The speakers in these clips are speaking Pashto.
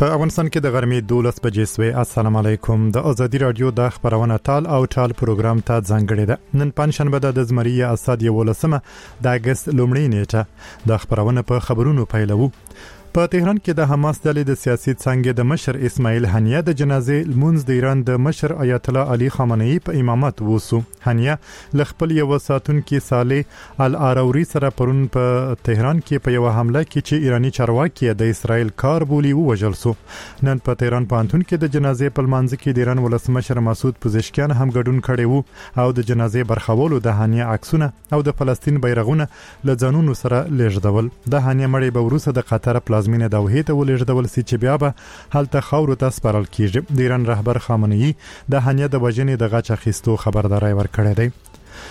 په افغانستان کې د غرمې 12 بجې سوې. السلام علیکم. د ازادي رادیو د خبرونه ټال او ټال پروګرام ته ځانګړی ده. نن پنځشنبه د زمری اسد 11 د اگست لومړۍ نیټه. د خبرونه په خبرونو پیلوو. په تهران کې د حماس ډلې د سیاسي څنګه د مشر اسماعیل هنیه د جنازې لمونځ د ایران د مشر آیت الله علي خامنه‌ای په امامت وسو. هنیه لخپل یو ساتونکو صالح العراوري سره پرون په تهران کې په یو حمله کې چې ایرانی چارواکي د اسرائیل کار بولی ووجل سو. نن په تهران پانتون کې د جنازې په منځ کې د ایران ولسمشر مسعود پزشکیان هم ګډون کړي وو او د جنازې برخولو د هنیه عکسونه او د فلسطین بیرغونه لځانونو سره لیږدول. د هنیه مړی به وروسته د قطر پلازمینه دوحې ته ولېږدول سي چې بیا به هلته خاورو ته سپارل کیږي. د ایران رهبر خامنه‌ای د هنیه د وژنې د غچ اخیستو خبرداري ورکړې ده.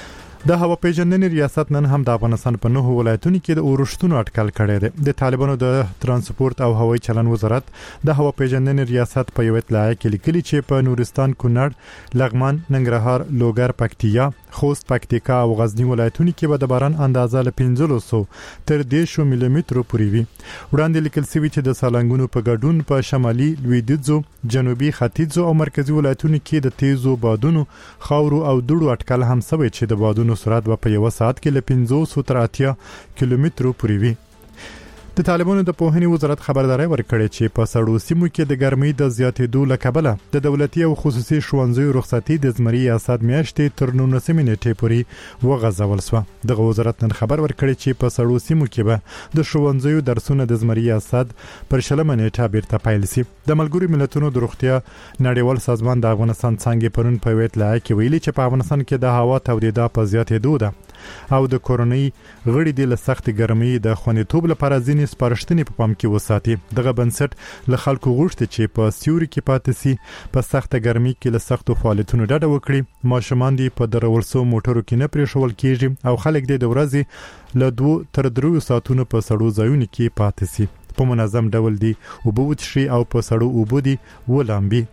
د هوا پیژندنې ریاست نن هم د افغانستان په 9 ولایتونو کې د اورښتونو اټکل کړی دی. د طالبانو د ترانسپورت او هوایي چلن وزارت د هوا پیژندنې ریاست په یو اطلاع کې لیکلي چې په نورستان، کونړ، لغمان، ننګرهار، لوګر، پکتیا، خوست، پکتیکا او غزنی ولایتونو کې به د باران اندازه له 1500 تر 100 ملي مترو پورې وي. وړاندې لیکل شوی چې د سالنګونو په ګډون په شمالي، لویدیځو، جنوبي، ختیځو او مرکزی ولایتونو کې د تیزو بادونو، خاورو او دوړو اټکل هم شوی چې د بادونو سرعت په یو ساعت کې له 500 تر 80 کیلومترو پورې وي. د طالبانو د پوهنې وزارت خبرداري ورکړې چې په سړو سیمو کې د ګرمۍ د زیاتېدو لکبله د دولتي او خصوصي ښوونځیو رخصتي د زمری اسد میاشتې تر 19 نیټې پورې وغځول شو. د وزارت نن خبر ورکړي چې په سړو سیمو کې به د ښوونځیو درسونه د زمری اسد پر 20 نیټه بیرته پیل شي. د ملګرو ملتونو د روغتیا نړیوال سازمان د افغانستان څنګه پرون په ویټلا کې ویلي چې په افغانستان کې د هوا تودیدا په زیاتېدو ده او د کورونی غړي د سخت ګرمۍ د خوندیتوب لپاره ځینې سپارښتنې په پام کې وساتي. دغه بنسټ له خلکو غوښتي چې په سیوري کې پاتې سي، په سخت ګرمۍ کې له سختو فعالیتونو ډډه وکړي، ماشومان دي په درول سو موټرو کې نه پریښول کیږي او خلک د ورځې له 2 تر 3 ساعتونو په سړو ځایونو کې پاتې سي. په منظم ډول دي اوبه وڅښي او په سړو اوبو دي ولامبي.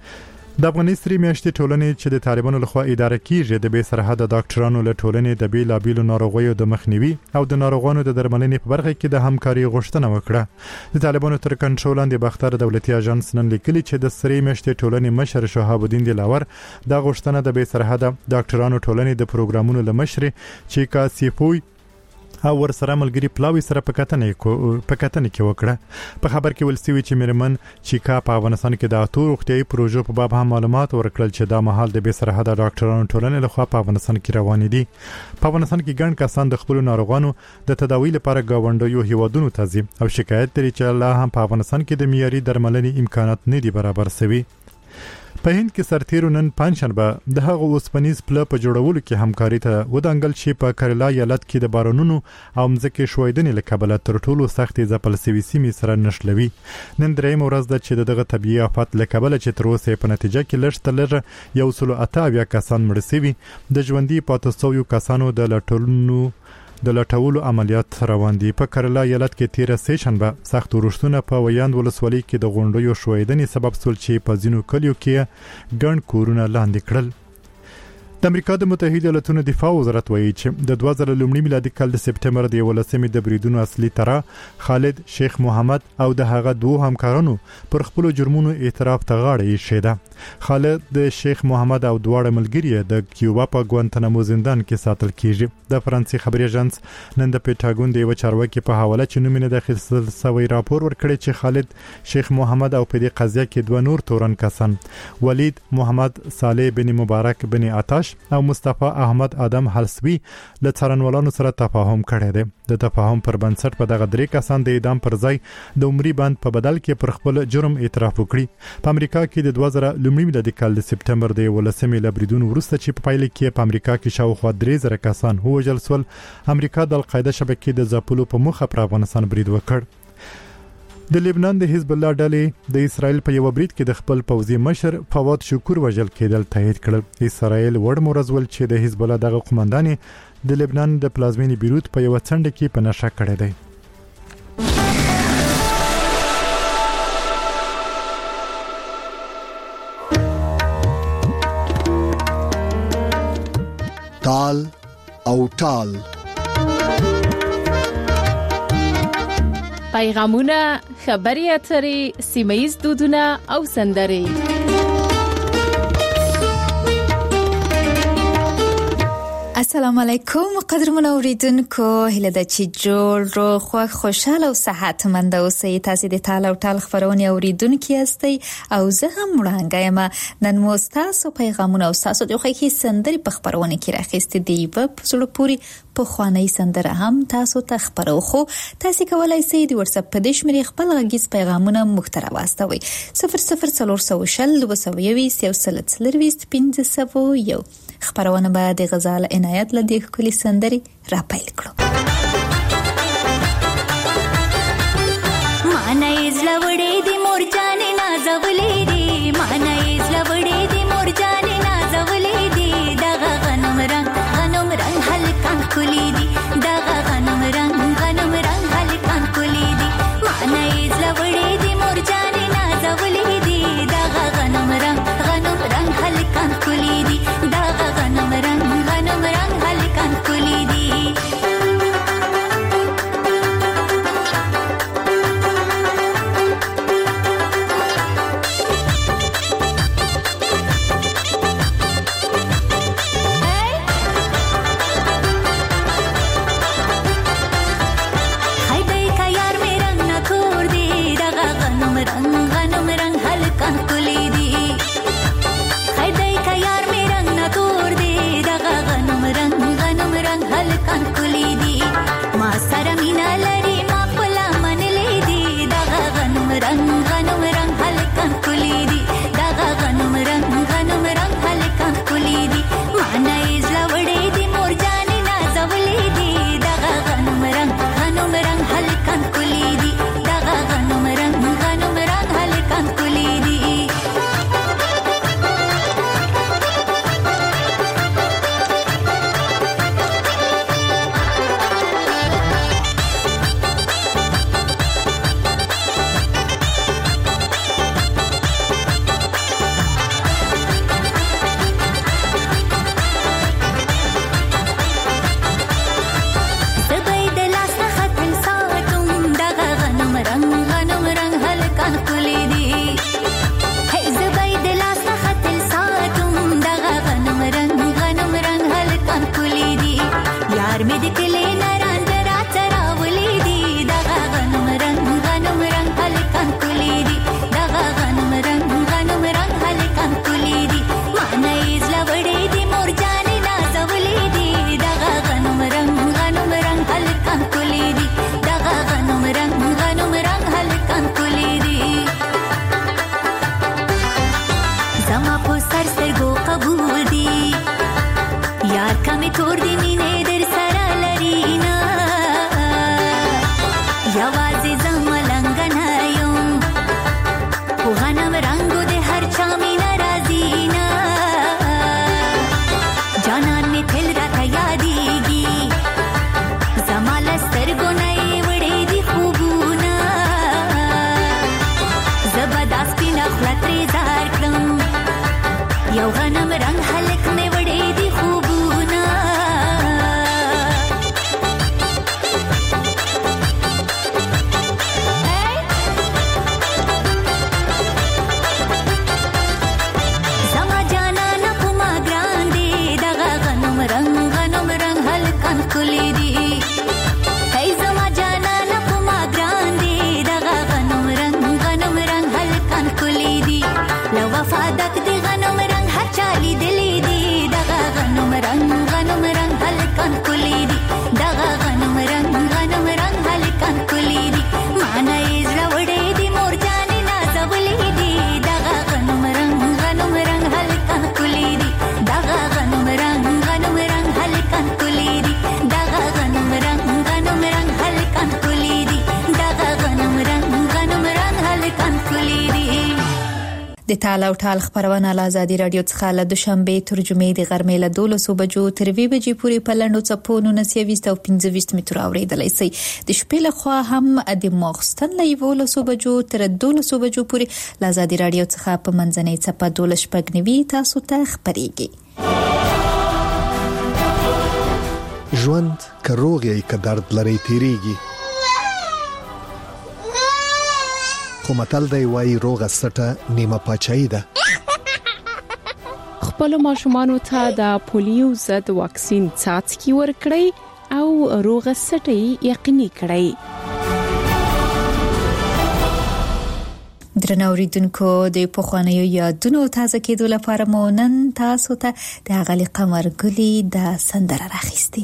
د افغانستان میاشتې ټولنې چې د طالبانو لخوا اداره کیږي د بې سرحده ډاکټرانو له ټولنې د بیلابیلو ناروغیو د مخنیوي او د ناروغانو د درملنې په برخه کې د همکاري غوښتنه وکړه. د طالبانو تر کنټرول لاندې بختر دولتي اژانس نن لیکلي چې د سری میاشتې ټولنې مشر شهاب الدین دلاور د غوښتنه د بې سرحده ډاکټرانو ټولنې د پروګرامونو لمشر چې کاسيفوي او ورسره ملګری پلاوی سره په کتنې کې وکړه. په خبر کې ولسوي چې مرمن چیکا په افغانستان کې د اتو روغتيایي پروژو په باب هم معلومات ورکړل چې دا مهال د بې سرحده ډاکټرانو ټولنې لخوا په افغانستان کې روان دي. په افغانستان کې ګڼ کسان د خپل ناروغانو د تداوی لپاره گاونډیو هیوادونو ته ځي او شکایت لري چې لا هم په افغانستان کې د معیاري درملنې امکانات نه دي برابر شوي. په هند کې سرتیرو نن پنځشنبه د هغو اوسپنیز پله په جوړولو کې همکاري ته ودانګل چې په کریلا ایالت کې د بارانونو او مځکې ښویدنې له کبله تر ټولو سختې ځپل شوي سیمې سره نښلوي. نن درېیمه ورځ ده چې دغه طبیعي آفت له کبله چې تر اوسه په نتیجه کې لږ تر لږه 188 کسان مړه شوي. د ژوندي پاتې شویو کسانو د لټولو عملیات روان دي. په کریلا ایالت کې 13 سیشنبه سخت ورښتونه په ویاند ولسوالۍ کې د غونډیو ښویدنې سبب شول چې په ځینو کلیو کې ګڼ کورونه لاندې کړل. د امریکا د متحده ایالاتونو دفاع وزارت وایي چې د 2000 میلادي کال د سپټمبر د 11 د بریدونو اصلي ترا خالد شیخ محمد او د هغه دوه همکارانو پر خپل جرمونو اعتراف ته غاړه یې شیده. خالد د شیخ محمد او دواړه ملګری د کیوبا په ګوانتنامو زندان کې ساتل کیږي. د فرانسې خبري اژانس نن د پېټاګون د یو چارواکي په حواله چې نومینه داخل سوي راپور ورکړي چې خالد شیخ محمد او په دې قضیه کې دوه نور تورن کسان ولید محمد صالح بن مبارک بن عطاش او مصطفی احمد آدم حلسوی له څارنوالانو سره تفاهم کړی دی. د تفاهم پر بنسټ په دغه درې کسان د اعدام پر ځای د عمري بند په بدل کې پر خپل جرم اعتراف وکړي. په امریکا کې د 2000 میلادي کال د سپټمبر د 11 له بریدونو وروسته چې په پایله کې په امریکا کې شاوخوا 3000 کسان وژل شول، امریکا د القاعده شبکې د ځپلو په مخه پر افغانستان برید وکړ. د لبنان د حزب الله ډلې د اسرائیل په یو برید کې د خپل پوځي مشر فواد شکور وژل کېدل تایید کړل. اسرائیل ورمورزول چې د حزب الله دغه قومندان د لبنان د پلازمینې بیروت په یو څنډه کې په نشه کړی دی. تال او ټال پیغامونه، خبري اترې، سیمه‌ییز دودونه او سندرې. السلام علیکم قدرمن اوریدونکو، هیله ده چې جوړ روغ خوښ خوشاله او صحتمند اوسئ. تاسو د ټال او ټال خبرونه اوریدونکو یاستئ او زه هم وړاندې یم. نن مو تاسو پیغامونه او تاسو د خوښي سندرې په خبرونه کې راخېستې دي. په پسړو پوری په خواني سندره هم تاسو ته خبرو خو تاسو کولای شئ د واتس اپ په دې شمېره خپل غږیز پیغامونه مختره واستوي 0040201501 خبرونه به د غزال عنایت لدی کلی سندري را پیل کړو. مانه زلوړې دی مور جانې نازولې دی، مانه زلوړې دی مور جانې نازولې دی، دغه غنم رنگ هلکان کلی دی، دغه غنم رنگ هلکان کلی دی، مانه زلوړې دی مور جانې نازولې دی، دغه غنم رنگ هلکان کلی دی، دغه غنم رنگ هلکان کلی دی. د ټال او ټال خبرونه له آزادي رادیو څخه له دوشنبه ترجمه د غرمې له 12 بجو تر 2 بجې پورې په لندو چپونو 19 او 15 متر اوریدلای شي. د شپې له خوا هم د ماخستن له 12 بجو تر 12 بجو پورې له آزادي رادیو څخه په منځنۍ چپه 12 شپږنوي تاسو ته خبريږي. ژوند که روغ یې که درد لري تیریږي، خو متل دی وایي روغه سټه نیمه پاچاهي ده. خپل ماشومانو ته د پولیو ضد واکسین څاڅکي ورکړئ او روغه سټي یقیني کړئ. درنو اوریدونکو د پخوانیو یادونو تازه کېدو لپاره مو نن تاسو ته د غلي قمر ګلي د سندره راخستې.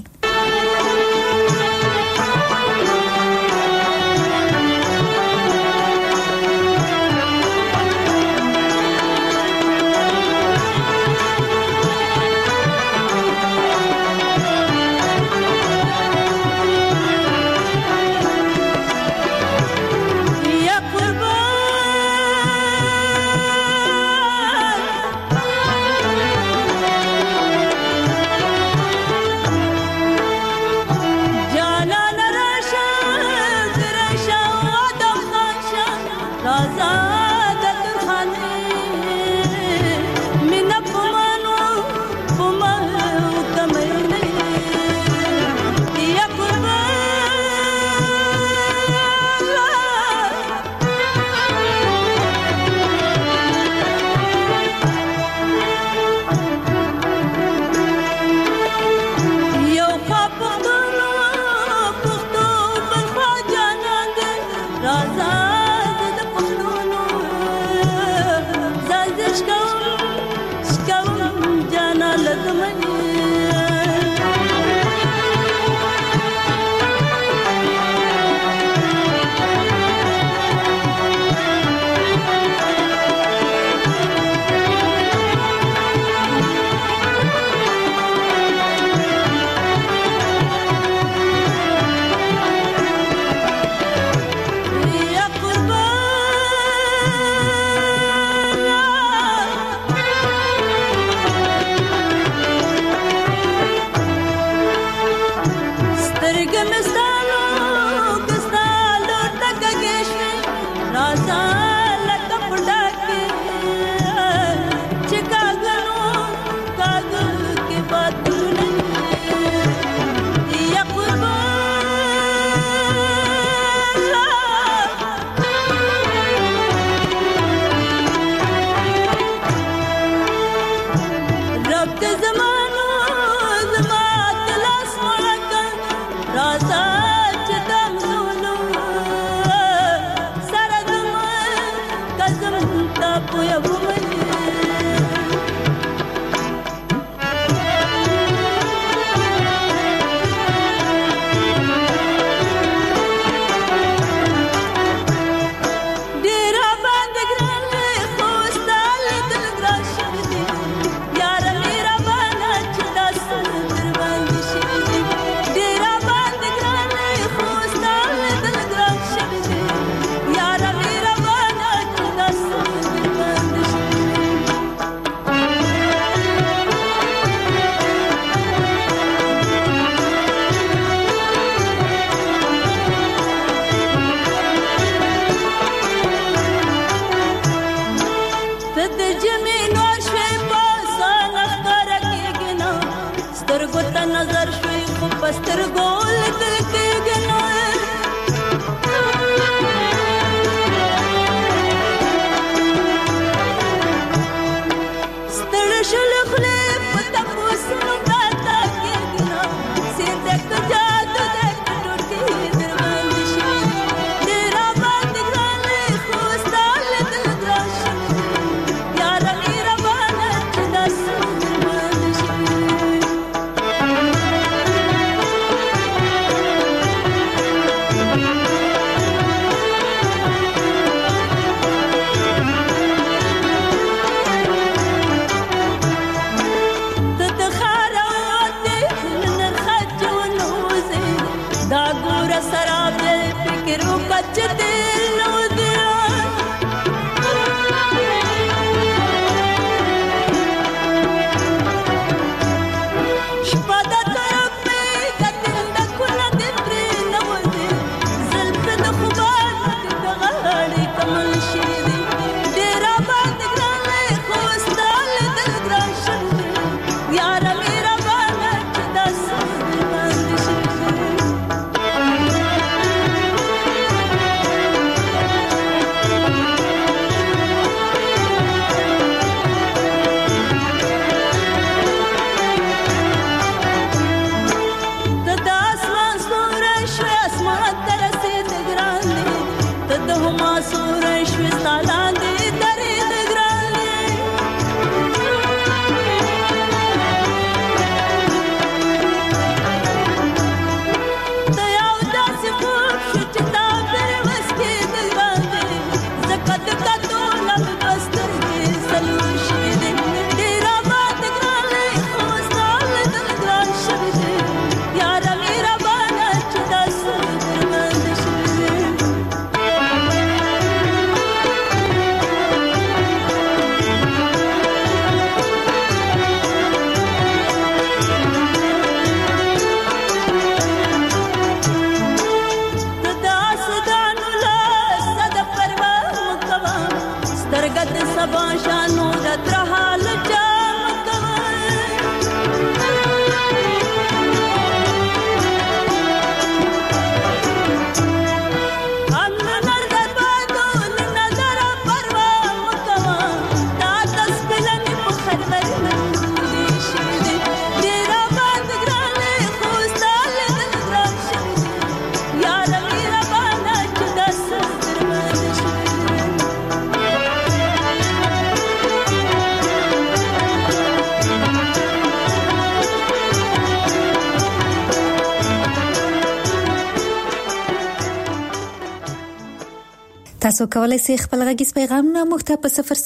تاسو کولای شئ خپل غږیز پیغامونه موږ ته په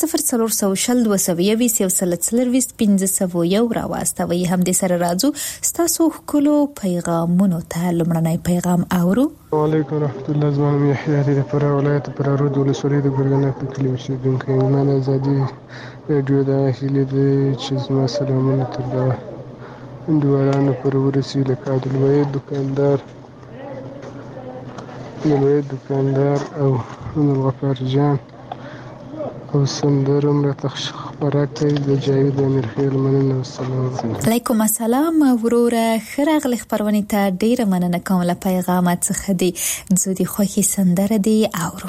0040201501 راواستوي. هم دې سره راځو تاسو خپل پیغامونو ته لمړنی پیغام اورو. وعلیکم ورحمت الله. زمانم یحیی د فرا ولایت پر رود ولسوالۍ د ګرګنه په کلی اوسیدونکی یم. من ازادي رادیو د هیله د چې زما سلامونه تر دا دوارانو پر ورسي لکه عبدالوحید دکاندار او الغفار جان او سندرم را خبره کوي د جاوید امیرخیل. مننه. والسلام علیکم السلام وروره. خراغلی خبرونه ته ډیره مننه کوم له پیغامات څخه دی. زودي خوخي سندره دی اورو.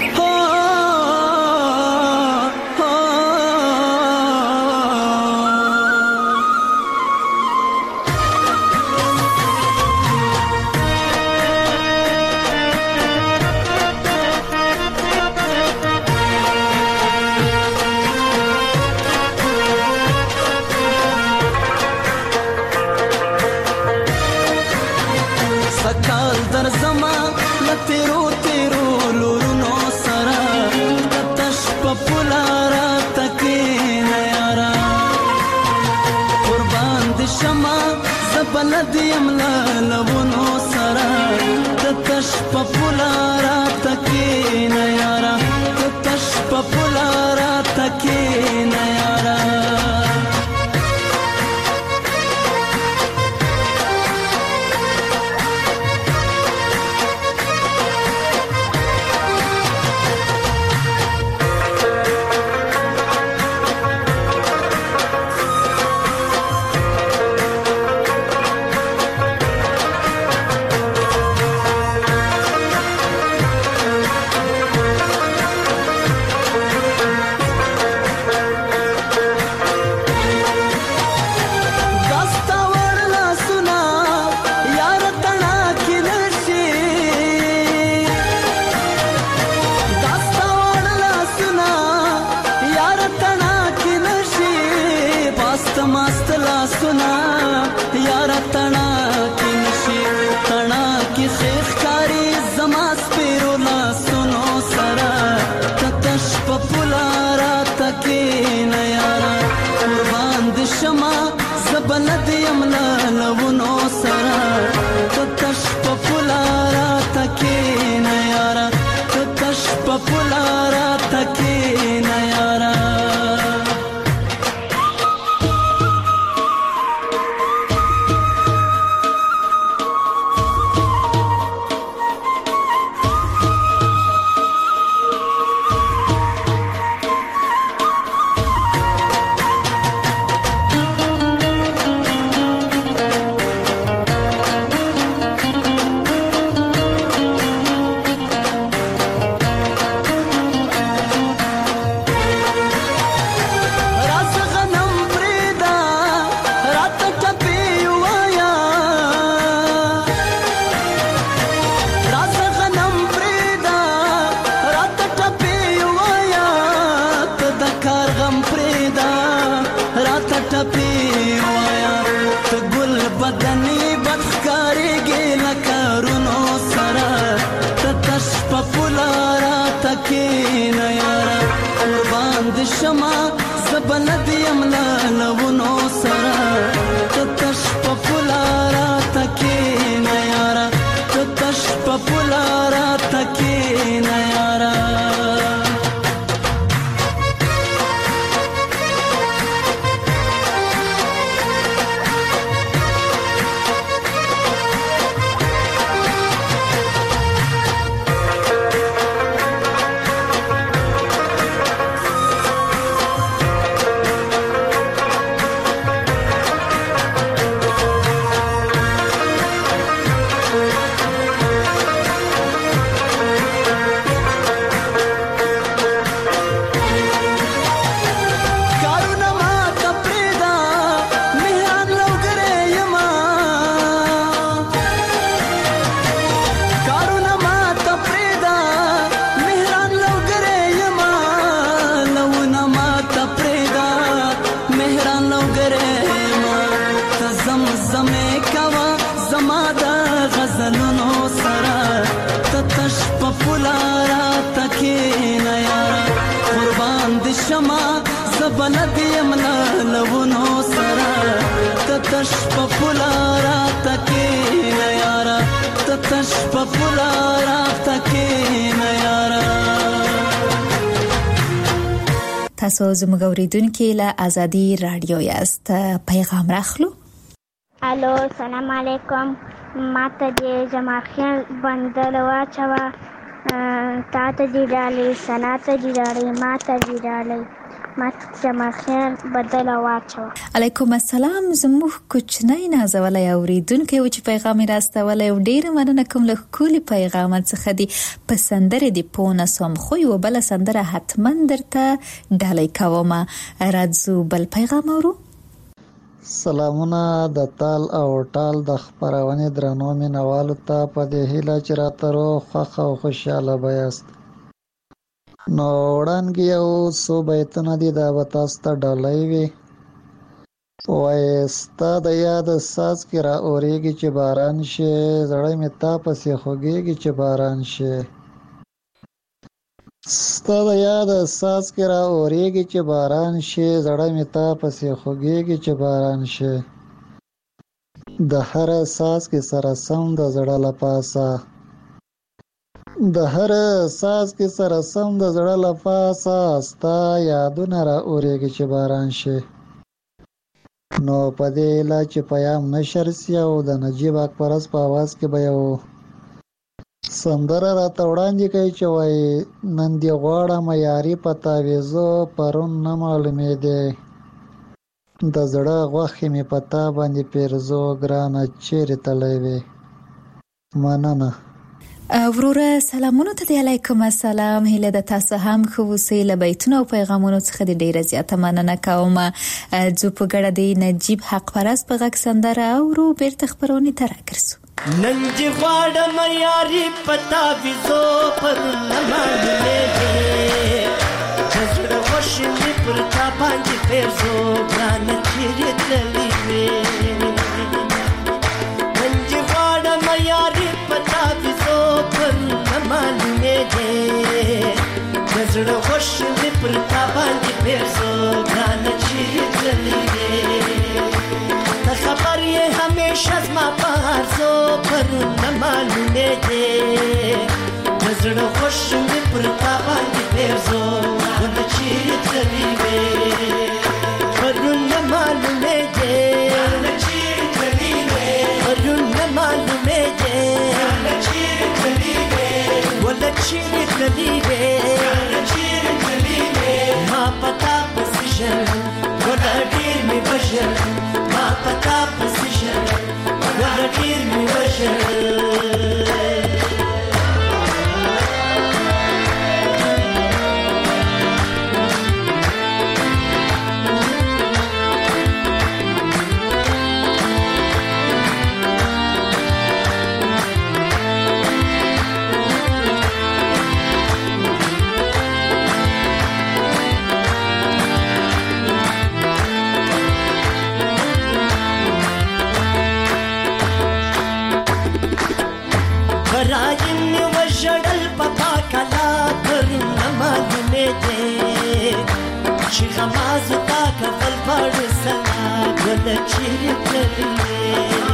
بلد یمنا لونو سرا تتش پپولارا تکینا یارا تتش پپولارا تکینا یارا. تاسو زموږ اوریدونکو له ازادي رادیو یاست. پیغام راخلو. الو سلام علیکم. ماته د جماخیل بندر واچوه تا ته دی ډالۍ سنا ته دی ډالۍ ما ته دی ډالۍ ماته جماخیل بدل واچوه. علیکم السلام. زموږ کوچنی نازولی اوریدونکو چې پیغام راستولی او ډیره مننه کوم له ښکلي پیغامات څخه دی. په سندرې د پونه سوم خو یوه بله سندره حتما درته ډالۍ کومه. راځو بل پیغام اورو. سلامونه د تال او ټال د خپرونې درنو مینوالو ته په دې هیله چې راته روغ خوښ او خوشحاله به یاست. نو وړاندې یو څو بیتونه دي دا به تاسو ته ډالۍ وي. وایي ستا د یاد ساز کې را اورېږي چې باران شي زړه مې تا پسې خوږېږي چې باران شي. ستا د یاد ساز کې را اورېږي چې باران شي زړه مې تا پسې خوږېږي چې باران شي. د هر ساز کې سره سم د زړه له پاسه د هر ساز کې سره سم د زړه له پاسه ستا یادونه را اورېږي چې باران شي. نو په دې لا چې پیام نشر سي او د نجیب اکبرس په आवाज کې به یو سندره راته وړاندې کوي چې وایي نن دې غواړم یاري په تاویزو پرون نه معلومېدې د زړه غوښې مې په تا باندې پیرزو ګرانه چیرې تللی وې. مننه. وروره سلامونو ته دی. علیکم السلام. هیله د تاسو هم ښه اوسئ. له بیتونو او پیغامونو څخه د ډیره زیاته مننه کوم. ځو په ګډه د نجیب حق پرست په غږ سندره اورو بیرته خپرونې ته راګرځو. نن دې غواړم یاري په تاویزو پرون نه معلومېدې د زړه غوښې مې پر تا باندې پیرزو ګرانه چیرې تللې وې. نن دې غواړم یاري په تاویزو پرون نه معلومېدې د زړه غوښې مې پر تا باندې پیرزو ګرانه چیرې تللې وې. ته خبر یې همیشه زما په هرڅو پرون نه معلومېدې د زړه غوښې مې پر تا باندې پیرزو ګرانه چیرې تللې وې. پرون نه معلومېدې ګرانه چیرې تللې وې. پرون نه معلومېدې ګرانه چیرې تللې وې. وله چیرې تللې وې ګرانه چیرې تللې وې. ما په تا پسې ژړل وله ډېر مې وژړل ما په تا پسې ژړل وله ډېر مې وژړل. چې غمازو تا کفل پاړو سلا ګله چیرې تللې وې.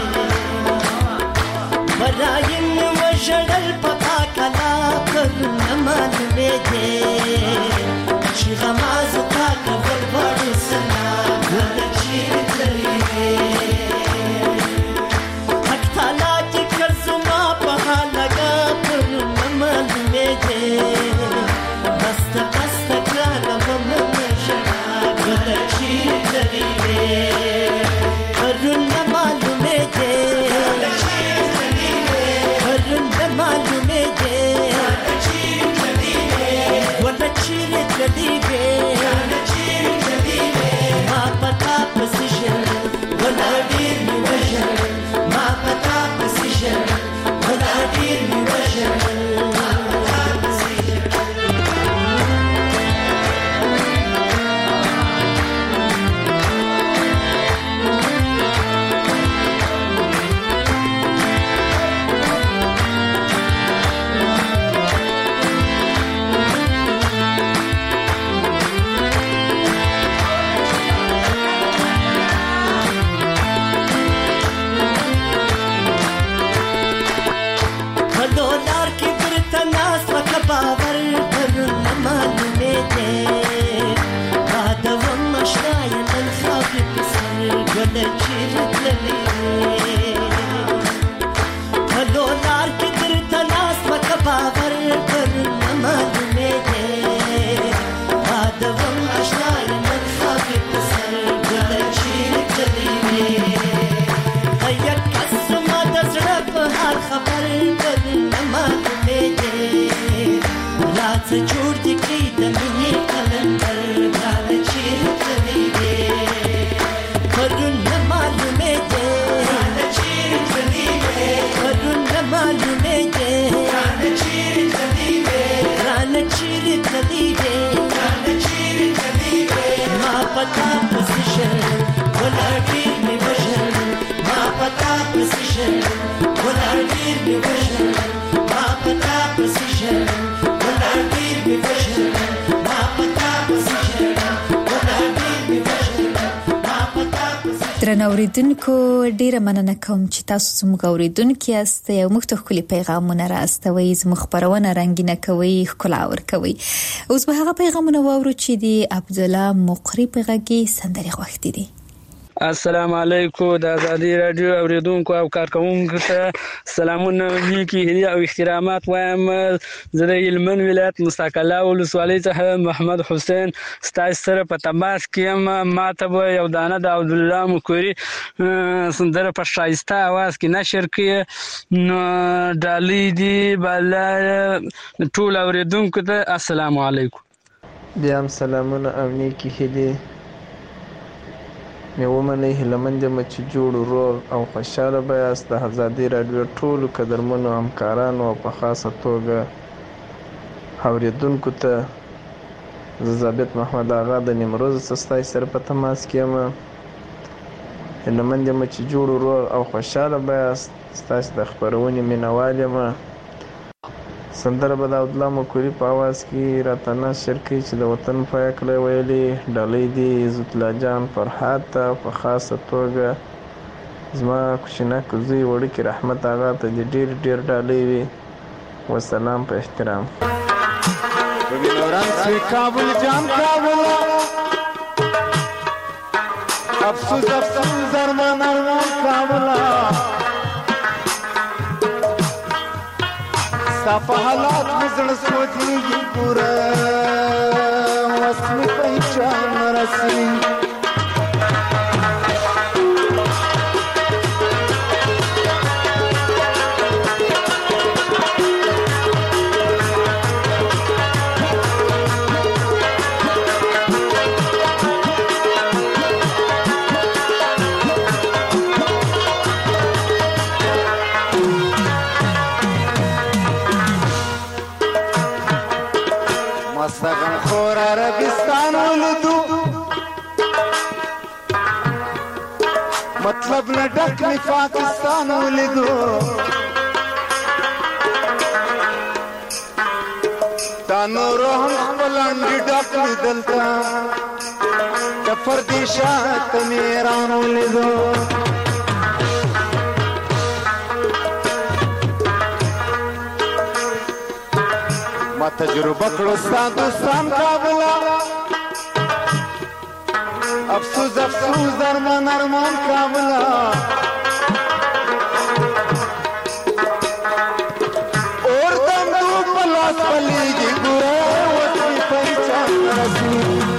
برایم وژړل په پاکلا پرون نه معلومېدې چې غمازو تا کفل پاړو سلا ګله چیرې تللې وې. حق تعالی چې کړ زما په حالګه پرون نه معلومېدې بسته بسته ګرانه به مه ژړه ګله چیرې تللې وې. پرون نه معلومېدې ګله چیرې تللې وې. پرون نه معلومېدې ګله چیرې تللې وې. ګله چیرې تللې وې ګله چیرې تللې چیرې تللې هلو لار کې درته ناست مکه باور پر نه معلومېږې یادوم اشنا یم نن خاورې په سر ګله چیرې تللې وې یک کس زما د زړه په حال خبر پر نه معلومېږې لا څه جوړ دې کړي د مینې قلندر ګرانه چیرې تللې وې پرون نه معلومېږې ګرانه چیرې تللې وې پرون نه معلومېږې ګرانه چیرې تللې وې ګرانه چیرې تللې وې ګرانه چیرې تللې وې ما پتا پسې شرم ولاړ ډېر مې وژل ما پتا پسې شرم ولاړ ډېر مې وژل ما پتا پسې شرم ولاړ ډېر مې وژل ما پتا پسې شرم ولاړ ډېر مې وژل ما پتا پسې درنو اوریدونکو ډیره مننه کوم چې تاسو زموږ اوریدونکو یاست او موږ ته خپل پیغامونه راستوي زموږ خبرونه رنگینه کوي ښکلا ورکوي اوس به هغه پیغامونه واورو چې دی عبد الله مقری په غږی سندري غوښتي دي السلام علیکم د ازادي رادیو اوریدونکو او کارکونکو ته سلامونه نیکی هدیه او احترامات وایم زه د هلمند ولایت مستقله ولسوالۍ څخه محمد حسین ستاسو سره په تماس کې یم ما ته به یو دانه د عبد الله مقری سندره په شایسته आवाज کې نشر کړي نو ډالۍ دی بالا ټول اوریدونکو ته السلام علیکم بیا هم سلامونه او نیکی هدیه مې ومنئ هیلهمند یم چې جوړ روغ او خوشحاله به یاست د ازادي راډیو ټولو قدرمنو همکارانو او په خاصه توګه اورېدونکو ته زه ثابت محمد آغا د نیمروز څخه ستاسو سره په تماس کې یم هیلهمند یم چې جوړ روغ او خوشحاله به یاست ستاسو د خپرونې مینهوال یم سندره به د عبد الله مقری په आवाज کې راته نشر کړي چې د وطن په هکله ویلي ډالۍ دي عزت الله جان فرحات ته په خاصه توګه زما کوچنک زوی وړوکی رحمت آغا ته دې ډېر ډېر ډالۍ وي وسلام په احترام کابل جان کابل افسوس افسوس ارمان ارمان کابل صفا حالات مزړ سوځي پورا وسم پہچان رسي مستغن خور عربستان ولدو مطلب نه ډک می پاکستان ولدو دا نور هم خپلانډي ډک دلتا د پردیشات میران ولدو ما تجربه کړو دوستان کابلا افسوس افسوس ارمان ارمان کابلا اور دم دو پلاس پلیږي ګوره وسې پہچان رسي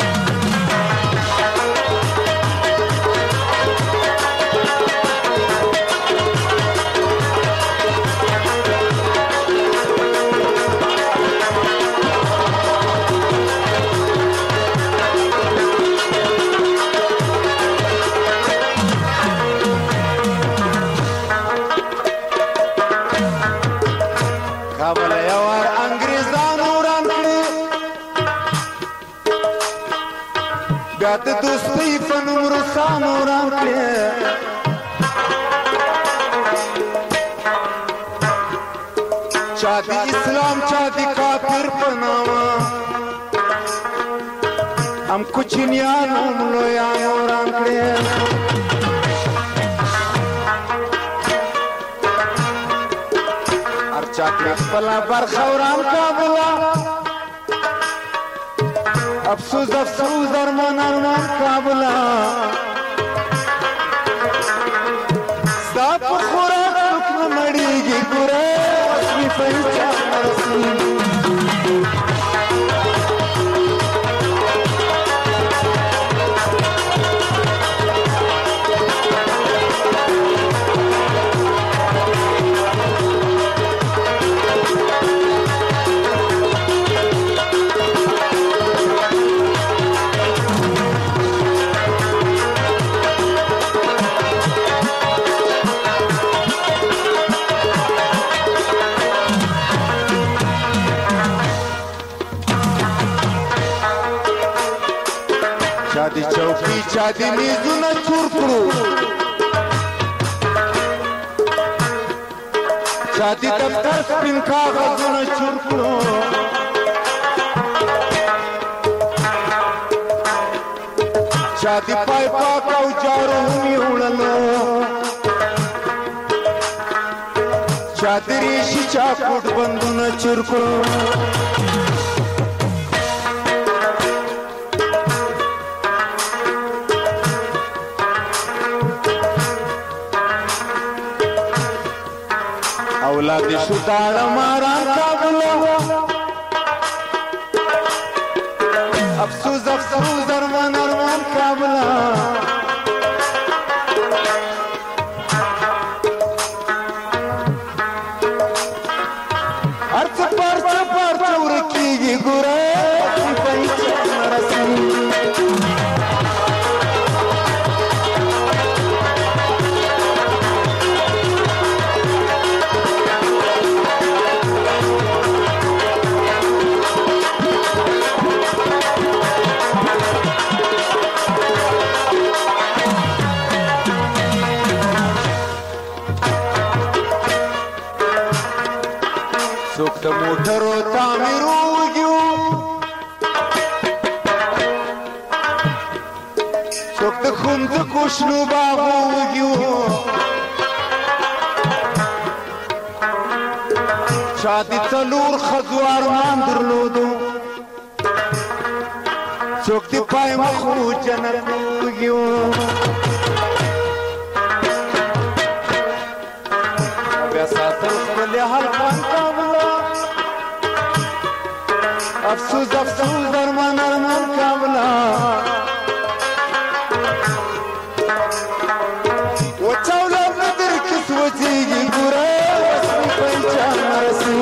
د دوستۍ په نوم روسانو راکړې چا د اسلام چا د کافر په نامه هم کوچنیانو لویانو راکړې هر چا کړې خپله برخه وران کابله افسوس افسوس ارمان ارمان کابلا چا دې میزونه چور کړو چا دې دفتر سپین کاغذونه چور کړو چا دې پای پاک او جارو هم وړلو چا دې ریشي چا کوټ بندونه چور کړو اولاد شو داړه ماران کابله افسوس افسوس ارمان ارمان کابله ارڅ پرڅ ورکیږي ګوره پیسې نرسي څوک د موټرو تعمیر وګیو څوک د ښوونځکو شنو باغو وګیو چا د څلور ښځو ارمان درلودو څوک د پای مخو جنت وګیو بیا ساتل خپل حلقان کابله افسوس افسوس ارمان ارمان کابله وچاوله بدر کس وچیږي ګوره وسمي پنچا نرسي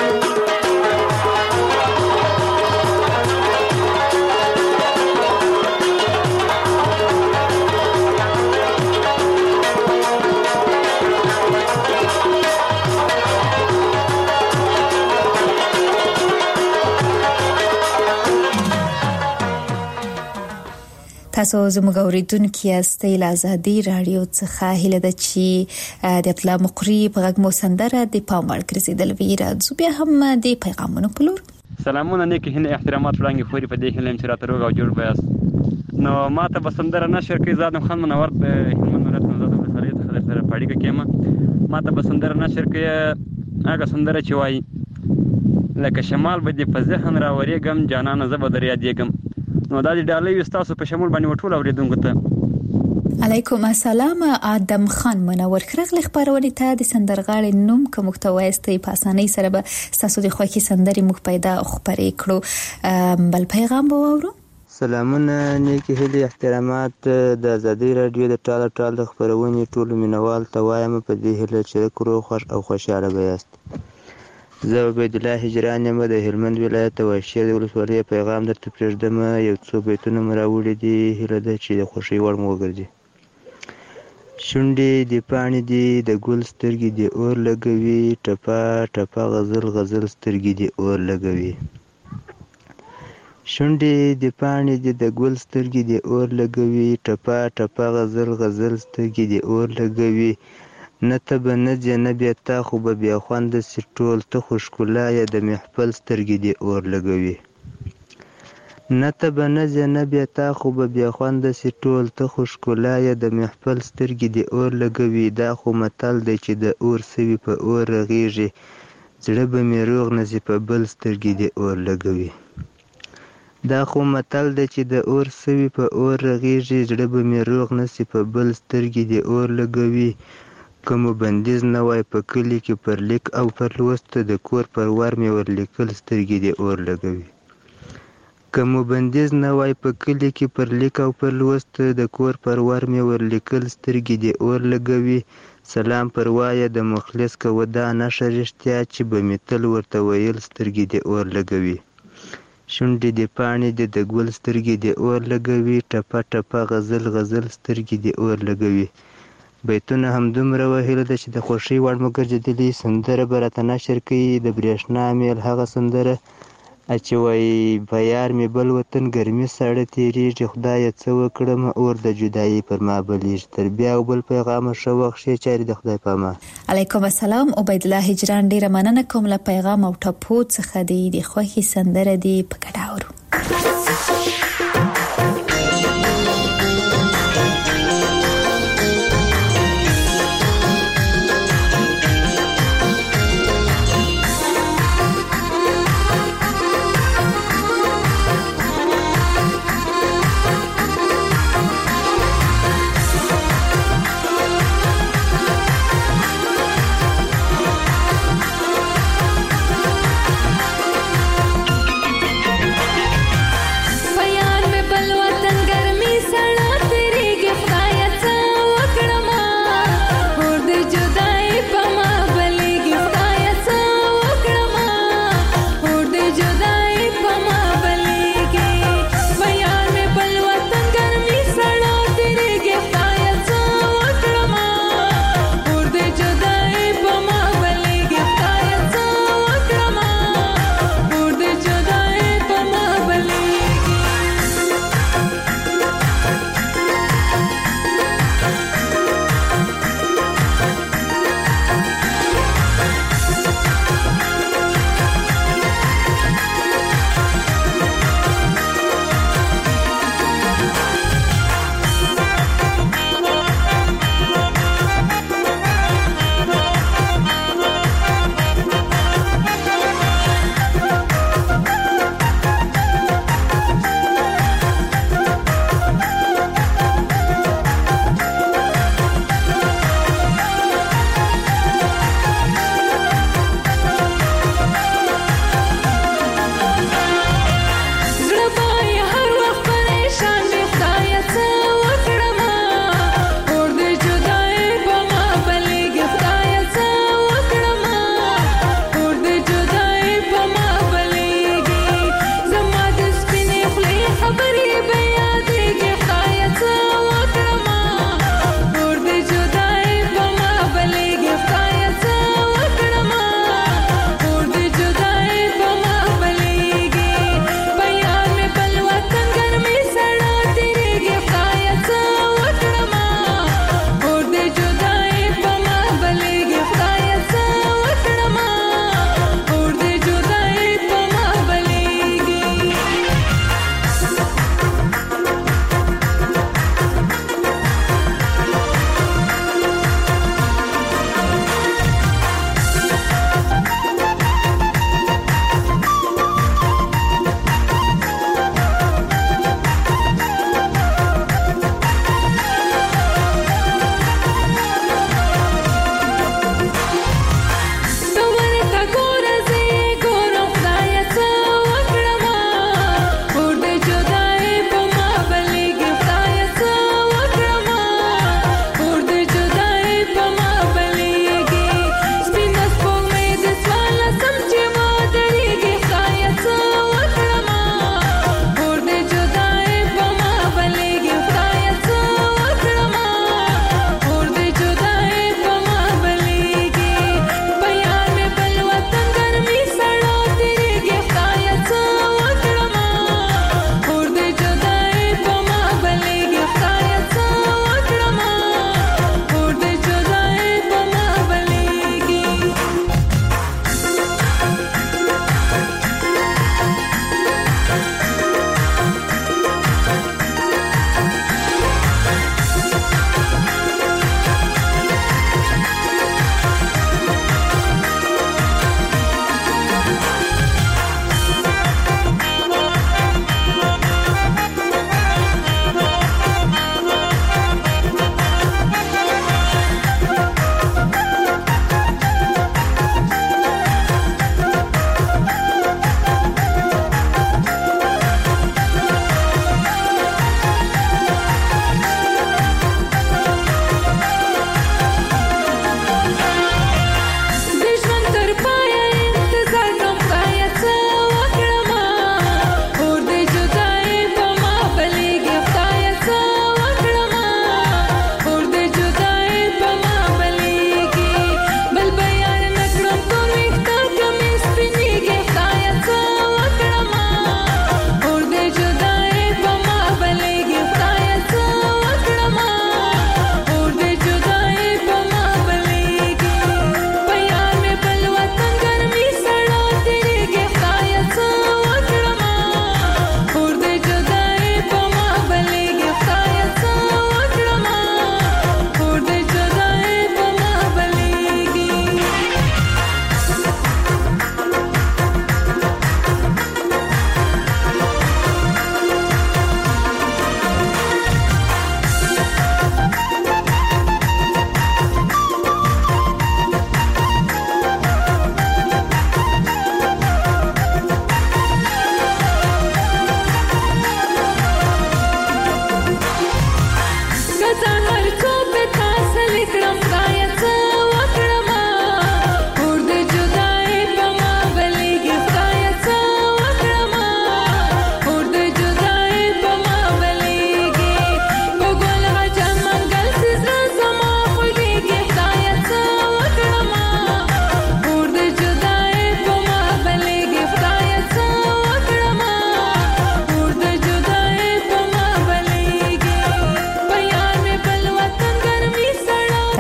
تاسو زموږ اوریدونکو یاستئ له ازادي رادیو څخه هیله ده چې د اطلاع مقری په غږ مو سندره د پاموړ ګرځیدل وی راځو بیا هم د پیغامونو په لور سلامونه نیکی هنه احترامات وړاندې خوري په دې هلم چې راته روغ او جوړ بیاست نو ماته بسندره نشر کې زادم خان منور په هلمند ولایت کې زادم سره خلک سره پاړی کې کېما ماته بسندره نشر کې هغه سندره چې وای لکه شمال به دې په ذهن راورېګم جانانه زب دریا دیګم نو دا دې ډالۍ وستاسو په شمول باندې وټول اوریدونکو ته علیکم السلام آدم خان منور خرغل خبرونه ته د سندرغاړي نوم کوم محتوایستي په اسانۍ سره به تاسو د خوښي سندري مخ پیدا خبرې کړو بل پیغام وورو سلامونه نیکی هلي احترامات د ازادي رادیو د ټاله خبرونه ټول مینوال ته وایم په دې هله چې کړو خوش او خوشاله بیاست زه عبید الله هجران یم د هلمند ولایت واشیر ولسوالۍ پیغام درته پرېږدم یو څو بیتونه مراوړي دي هله ده چې د خوشي وړ مو وګرځي شونډې د پاڼې دي د ګل سترګې دي اور لګوي ټپه ټپه غزل غزل سترګې دي اور لګوي شونډې د پاڼې دي د ګل سترګې دي اور لګوي ټپه ټپه غزل غزل سترګې دي اور لګوي نه ته به نه ځې نه بیا تا خو به بیا خونده سي ټول ته خو ښکلا یې د محفل سترګې دي اور لګوي نه ته به نه ځې نه بیا تا خو به بیا خونده سي ټول ته خو ښکلا یې د محفل سترګې دي اور لګوي دا خو متل دی چې د اور سوي په اور رغېږي زړه به مې روغ نه سي په بل سترګې دي اور لګوي دا خو متل دی چې د اور سوي په اور رغېږي زړه به مې روغ نه سي په بل سترګې دي اور لګوي کومو بندیز نه وای په کلي کې پر لیک او پر لوست د کور پر ور مې ورلیکل سترګې دې اور لګوي. کومو بندیز نه وای په کلي کې پر لیک او پر لوست د کور پر ور مې ورلیکل سترګې دې اور لګوي. سلام پر وایه د مخلص کوه دا نښه رښتیا چې به مې تل ورته ویل سترګې دې اور لګوي. شونډې دې پاڼې دې د ګل سترګې دې اور لګوي. ټپه ټپه غزل غزل سترګې دې اور لګوي. بیتونه همدومره وهیله ده چې د خوښۍ وړ مو ګرځېدلي. سندره به راته نشر کوي د برېښنا میل هغه سندره چې وایي په یار مې بل وطن ګرمي ساړه تېرېږي. خدایه څه وکړم اور د جدایي پر ما بلیږي. تر بیا او بل پیغامه ښه وخت ښې چارې د خدای په امان. علیکم السلام. عبیدالله هجران ډیره مننه کوم له پیغام او ټپو څخه دی. د خوښي سندره دی په ګډه اورو.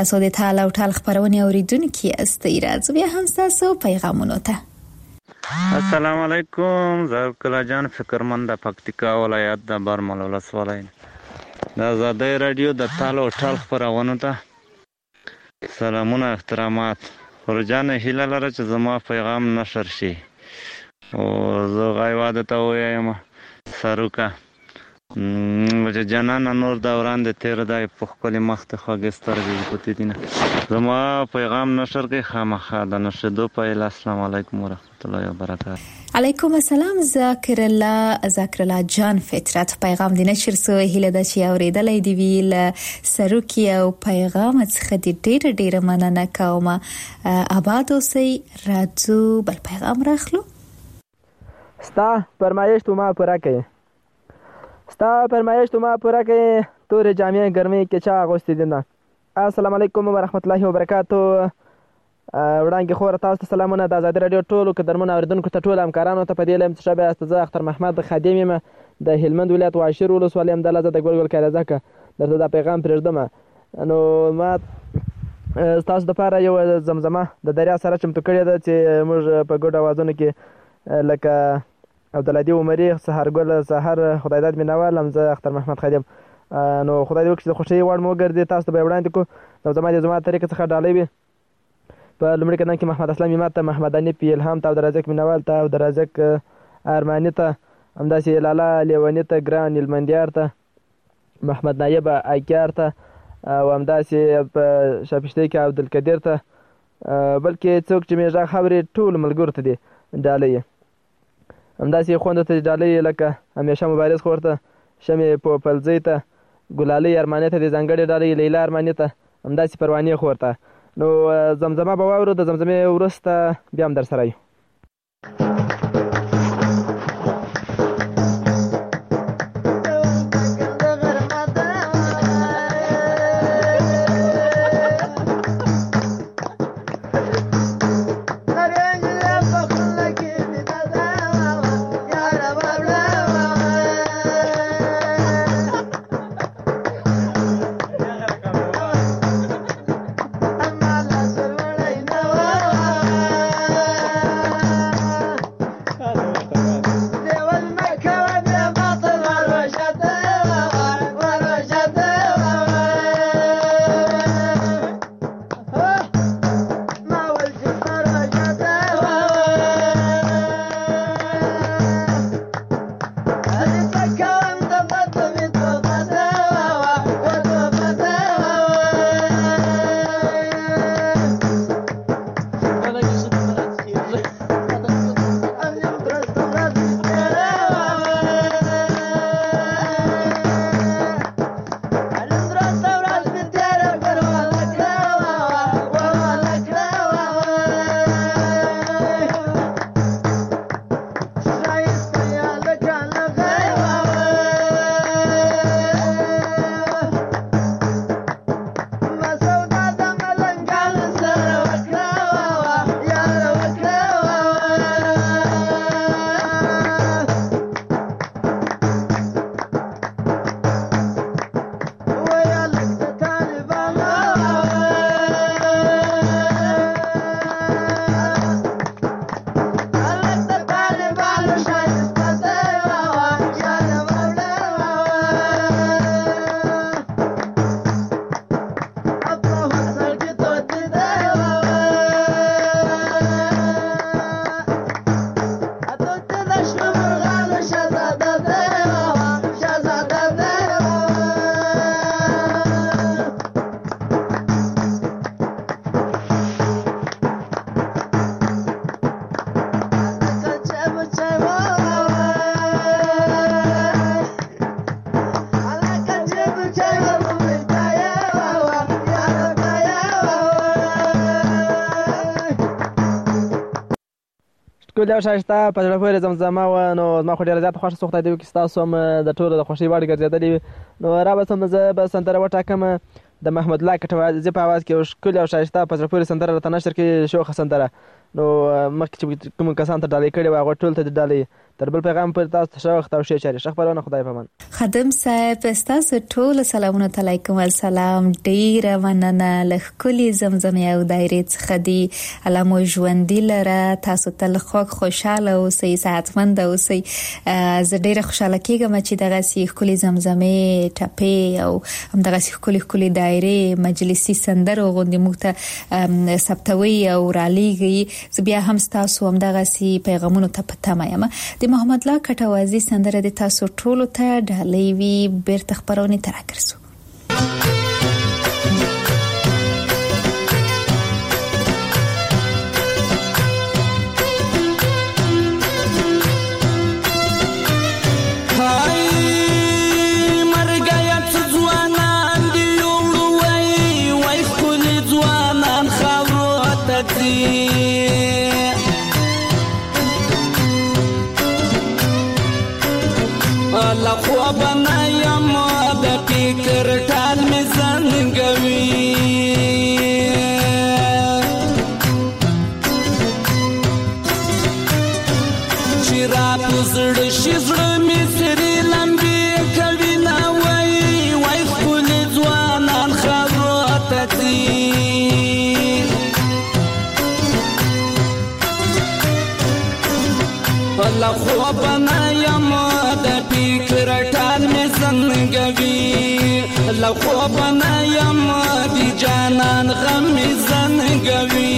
تاسو د تال او ټال خبرونه اوریدونکو یاستئ. راځو بیا هم تاسو پیغامونو ته. السلام علیکم. زه کلا جان فکرمند د پکتیکا ولایت د برمل ولسوالۍ د آزادۍ رادیو د تال او ټال خبرونو ته سلامونه احترامات. ورجانه هیله لره چې زما پیغام نشر شي او زه غایواده ته وایم سروکه چې جنان نور دوران د تیر دای په خپل مخ ته خوږ سترګې پټې دي نه زما پیغام نشر کې خامخا د نشدو په السلام علیکم ورحمت الله وبرکاته. علیکم السلام. ذاکر الله جان فطرت پیغام دی نشر سو هیله د چې اوریدلې دی ویل سروکی او پیغام څخه د ډېر مننه کوم. آباد اوسئ. راځو بل پیغام راخلو. ستا فرمایش تو ما پوره کړي. تور جامعه ګرمي کې چا اغوستې دي نه. السلام علیکم ورحمت الله وبرکاته. وړاندې خو تاسو ته سلامونه د آزادۍ رادیو ټولو قدرمنو اوریدونکو ته ټول همکارانو ته په دې لم چې شابه استاد اختر محمد خادم یم د هلمند ولایت واشیر ولسوالۍ هم د لزه د ګل کارزکه درته دا پیغام پرېږدم. نو ما تاسو د لپاره یو زمزمه د دریا سره چمتو کړې ده چې موږ په ګډ اوازونو کې لکه عبدالهادي عمري، سحرګل سحر، خدای داد مینوال، حمزه اختر محمد خادم. نو خدای دې وکړي چې د خوښۍ وړ مو وګرځي. تاسو ته به وړاندې کړو زمزمه د زما طریقې څخه ډالۍ وي. په لومړي قدم کې محمد اسلام امام ته، محمد انیف الهام ته، عبدالرزاق مینوال ته، عبدالرزاق ارماني ته، همداسې لاله لیوني ته، ګران هلمندیار ته، محمد نایب ایکیار ته او همداسې په شاپشتۍ کې عبدالقدیر ته، بلکې څوک چې مې غږ اوري ټولو ملګرو ته دې ډالۍ. همداسې خویندو ته ډالۍ لکه همیشه مبارز خور ته، شمې پوپلزۍ ته، ګلالۍ ارماني ته دې ځانګړې ډالۍ، لیلا ارماني ته، همداسې پروانې خور ته. نو زمزمه به واورو. د زمزمې وروسته بیا هم در سره یو. ټول یو شایسته په زړه پورې زمزمه وه. نو زما خو ډېره زیاته خوښه شوه. خدای دې وکړي ستاسو هم د ټولو د خوښۍ وړ ګرځېدلې وي. نو رابسم زه به سندره وټاکم د محمد الله کټوازي په اواز کې یو ښکلې او شایسته په زړه پورې سندره راته نشر کړي، شوخه سندره. نو مخکې چې کوم کسان ته ډالۍ کړې وه هغوی ټولو ته دې ډالۍ. تر بل پیغام پر تاسو ته ښه وخت او ښې چارې. ښه خپرونه، خدای پامان. خادم صاحب ستاسو ټول سلامونه علیکم السلام. ډیره مننه له ښکلي زمزمې او دایرې څخه دی. الله مو ژوندي لره، تاسو تل خوشاله اوسئ، صحتمند اوسئ. زه ډیره خوشاله کیږم چې دغه ښکلي زمزمې، ټپې او همدغه ښکلي دایرې مجلسي سندرو غوندې موږ ته ثبتوي او رالیږي. زه بیا هم تاسو همدغه پیغامونو ته پته یم. د محمد الله کټوازی سندره د تاسو ټولو ته ډالۍ وی بیرته خبرونه تر راکړسو. خوابنا یم دی جانان غم زنګوي.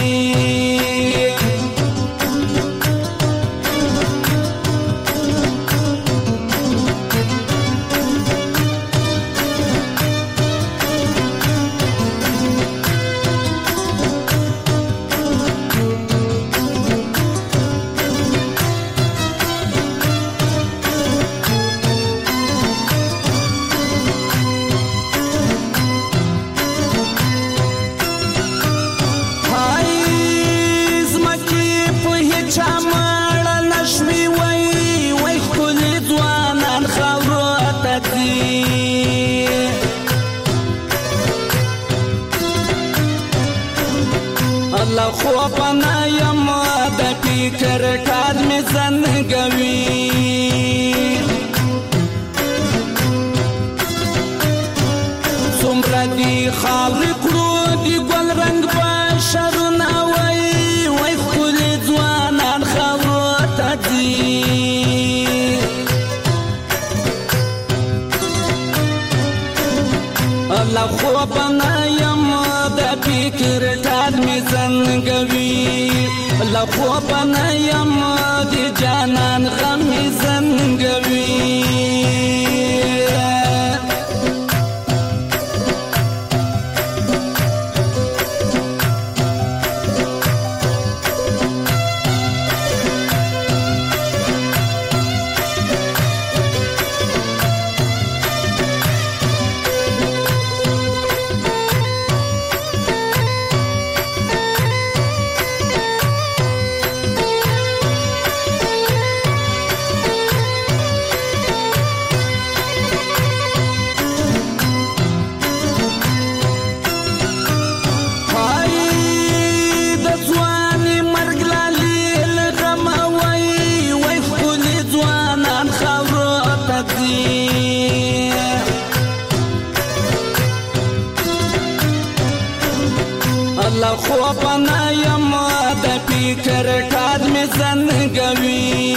خوابنا یم د فکر کار می زنګوي. څومره دی خاورې کړو دی ګل رنګ بشرونه وای ښکلي ځوانان خاورو ته ځي. الله خوابنا یم د فکر کار می زنګوي. الله خوابنا یم د جانان غم زنګوي. خوابنا یم د فکر کار می زنګوي.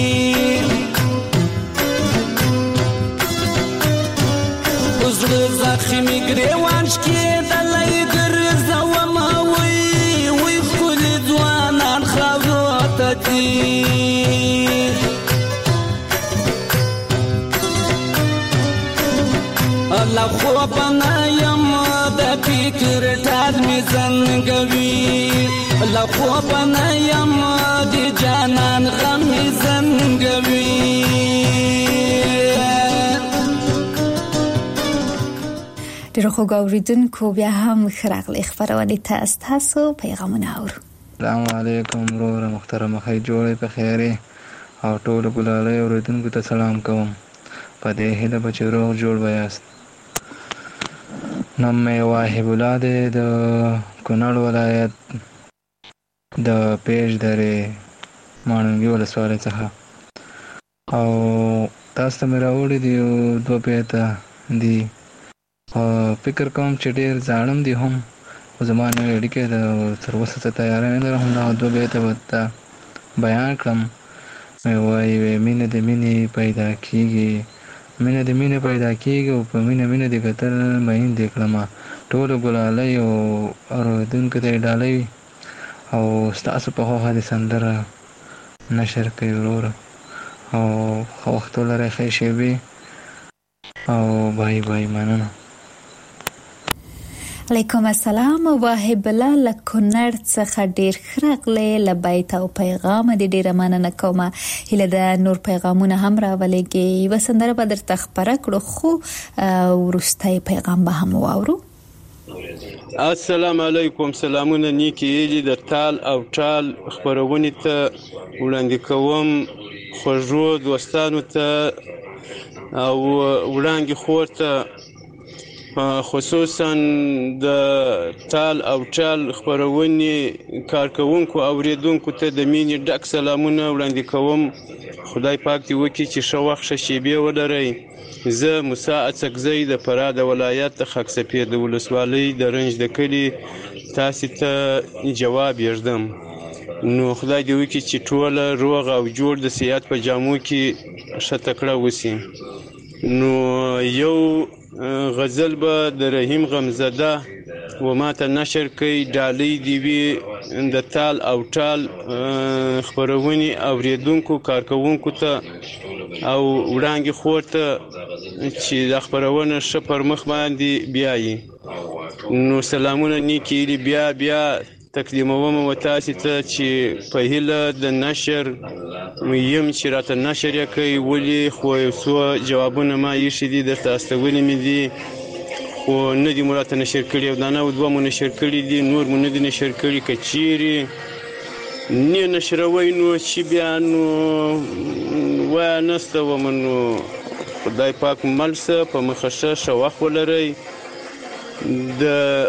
زړه زخمي ګریوان شکېدلی ګرځوم وای ښکلي ځوانان خاورو ته ځي. الله خوابنا یم د فکر کار می زنګوي. الله خوابنا یم د جانان غم زنګوي. ډیره خوږ اوریدونکو، بیا هم ښه راغلی خپرونې ته ستاسو پیغامونه اورو. السلام علیکم وروره محترمه، ښې جوړې په خیرې او ټولو ګلالۍ اوریدونکو ته سلام کوم. په دې هیله به چې روغ جوړ به یاست. نوم مې واهب الله دی، د کونړ ولایت د پیش درې ماڼوګي ولسوالۍ څخه. او تاسو ته مې راوړي دي 2 بیته دي. فکر کوم چې ډېر زاړم دي هم، زما نوې اړیکې د تر اوسه څه تیاری نه لرم، همدغه 2 بیته به ته بیان کړم. وایي مینه د مینې پیدا کېږي، مینه د مینې پیدا کېږي او په مینه دې کتل مین دې کړمه، ټولو ګلالۍ او اورېدونکو ته یې ډالۍ وي. او ستاسو په خوښه دې سندره نشر کوي وروره. او ښه وخت ولرئ، ښې شېبې او بای بای، مننه. علیکم السلام. واهب الله له کونړ څخه ډیر خراغله لبیت او پیغام دې ډیره مننه کومه. هله د نور پیغامونه هم راولېږي، وسندره به درته خبره کړو، خو ورستای پیغام به هم واورو. السلام علیکم. سلامونه نیکی ایلی د تال او ټال خبرونې ته وړاندې کوم خوږو دوستانو ته او وړاندې خور ته، خصوصا د تال او ټال خبرونې کارکونکو او اوریدونکو ته د مینې ډک سلامونه وړاندې کوم. خدای پاک دې وکړي چې ښه وخت ښه شېبې ولرئ. زه موسی اڅکزی د فراه د ولایت د خاک سفید د ولسوالۍ د رنج د کلي تاسو ته جواب یږدم. نو خدای دې وکړي چې ټوله روغ او جوړ د صحت په جامو کې ښه تکړه وسی. نو یو غزل به د رحیم غمزده و ما ته نشر کوي، ډالۍ دی وی د تال او ټال خبرونې اوریدونکو کارکونکو ته او وړاندې خور ته چې د خبرونه ښه پر مخ باندې بیایي. نو سلامونه نیکی بیا تقدیموم و تاسو ته چې په هیله د نشر یم چې راته نشر یې کوي. ولې خو یو څو جوابونه ما یې شدي د تاسو ولې مې دي خو نه دي مراته نشر کړي، او دا نه 2 مو نشر کړي دي، نور مو نه دي نشر کړي. کچيري نه نشروي نو چې بیا نو و نسته ومنو. خدای پاک ملسه په مخشه شوخ ولري. د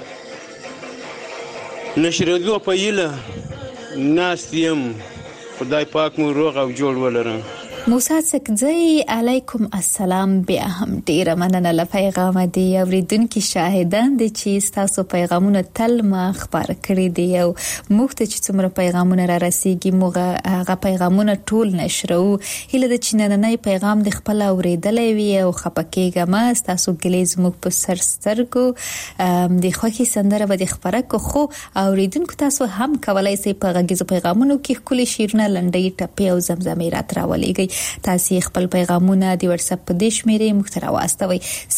نشردو په یله ناستیم، خدای پاک مو روغ او جوړ ولرم. موسی اڅکزی علیکم السلام. بیا هم ډیره مننه له پیغام دی. اوریدونکو شاهدان دي چې تاسو پیغامونه تل ما خبر کړی دی او موږ ته چې څومره پیغامونه را رسیږي موږ هغه پیغامونه ټول نشرو. هله د چیننۍ پیغام د خپل اوریدلې وي او خپکیګه ما تاسو ګلیز موږ په سرسترګو د خوخي سندره به د خبره خو اوریدونکو تاسو هم کولای شئ په غږیزو پیغامونو کې کلی شیرونه لنډۍ ټپي او زمزمې راټولېږئ. تاسو خپل پیغامونه د واتس اپ په دې شمیرې مختره واستوي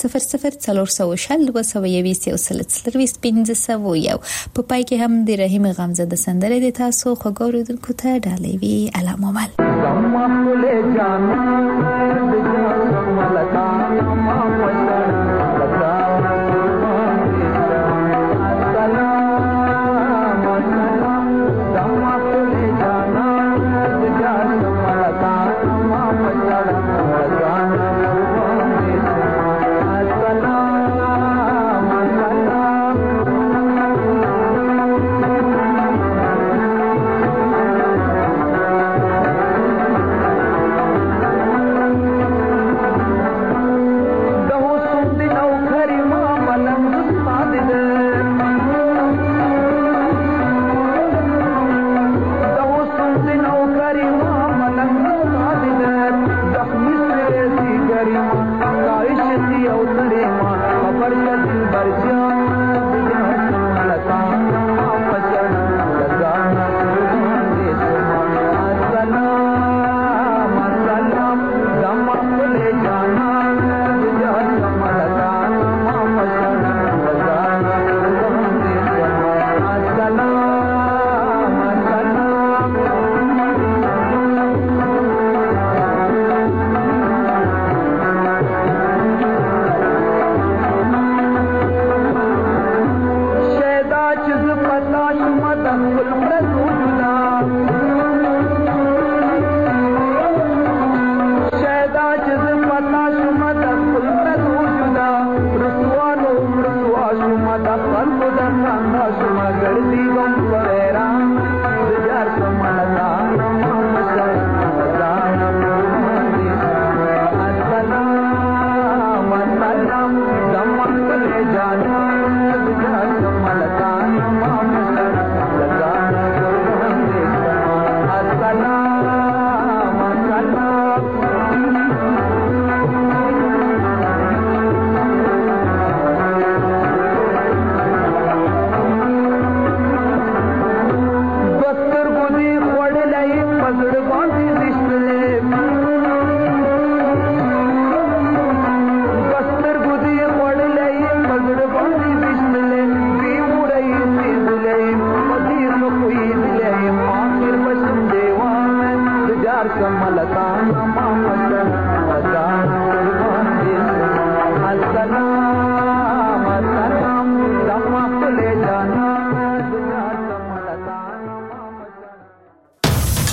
0040201500 په پای کې هم د رحیم غمزده سندره د تاسو خوګوریدونکو ته ډالۍ وی علامه مل زما له جان